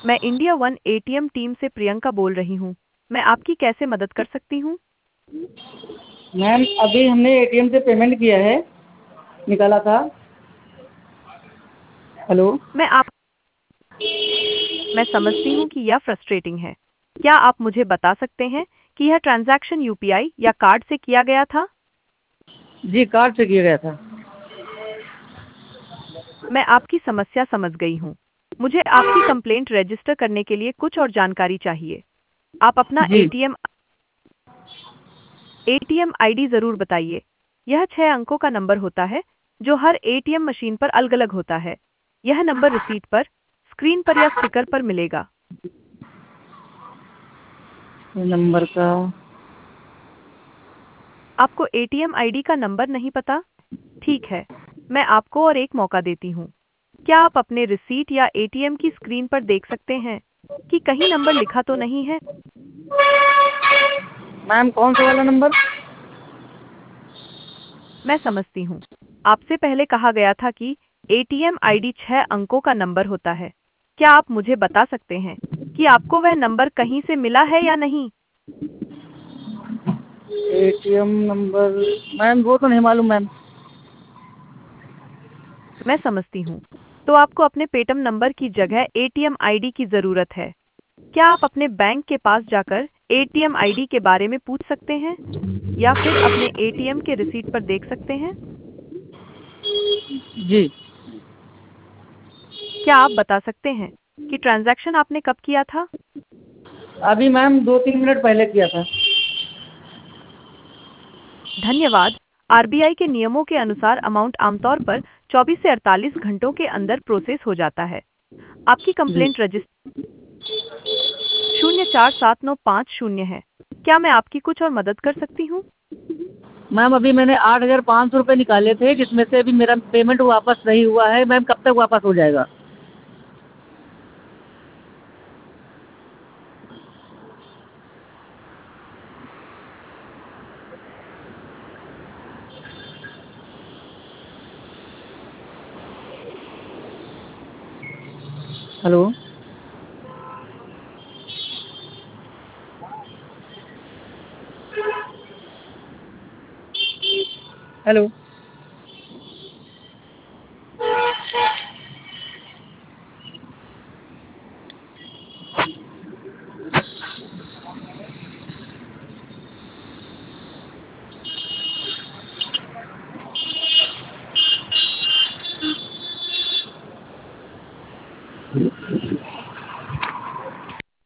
मैं India one ATM team से प्रियंका बोल रही हूँ। मैं आपकी कैसे मदद कर सकती हूँ? मैम अभी हमने एटीएम से पेमेंट किया है, निकाला था। हेलो। मैं आप मैं समझती हूँ कि यह फ्रस्ट्रेटिंग है। क्या आप मुझे बता सकते हैं कि यह ट्रांजैक्शन यूपीआई या कार्ड से किया गया था? जी, कार्ड से किया गया था। मैं आपकी समस्या समझ गई हूँ। मुझे आपकी कंप्लेंट रजिस्टर करने के लिए कुछ और जानकारी चाहिए। आप अपना जी। एटीएम आईडी ज़रूर बताइए। यह 6 अंकों का नंबर होता है जो हर एटीएम मशीन पर अलग-अलग होता है। यह नंबर रिसीट पर, स्क्रीन पर या स्टिकर पर मिलेगा। नंबर का। आपको एटीएम आईडी का नंबर नहीं पता? ठीक है, मैं आपको और एक मौका देती हूँ। क्या आप अपने रिसीट या एटीएम की स्क्रीन पर देख सकते हैं कि कहीं नंबर लिखा तो नहीं है? मैम कौन सा वाला नंबर? मैं समझती हूँ। आपसे पहले कहा गया था कि एटीएम आईडी 6 अंकों का नंबर होता है। क्या आप मुझे बता सकते हैं कि आपको वह नंबर कहीं से मिला है या नहीं? ATM number. मैम वो तो नहीं मालूम मैम। मैं समझती हूँ। तो आपको अपने पेटीएम नंबर की जगह एटीएम आईडी की ज़रूरत है। क्या आप अपने बैंक के पास जाकर एटीएम आईडी के बारे में पूछ सकते हैं या फिर अपने एटीएम के रिसीट पर देख सकते हैं? जी। क्या आप बता सकते हैं कि ट्रांजैक्शन आपने कब किया था? अभी मैम 2-3 मिनट पहले किया था। धन्यवाद। आरबीआई के नियमों के अनुसार अमाउंट आमतौर पर 24 से 48 घंटों के अंदर प्रोसेस हो जाता है। आपकी जी। कंप्लेंट रजिस्टर 047950 है। क्या मैं आपकी कुछ और मदद कर सकती हूँ? मैम अभी मैंने 8,500 रुपये निकाले थे, जिसमें से अभी मेरा पेमेंट वापस नहीं हुआ है। मैम कब तक वापस हो जाएगा? हेलो। हेलो।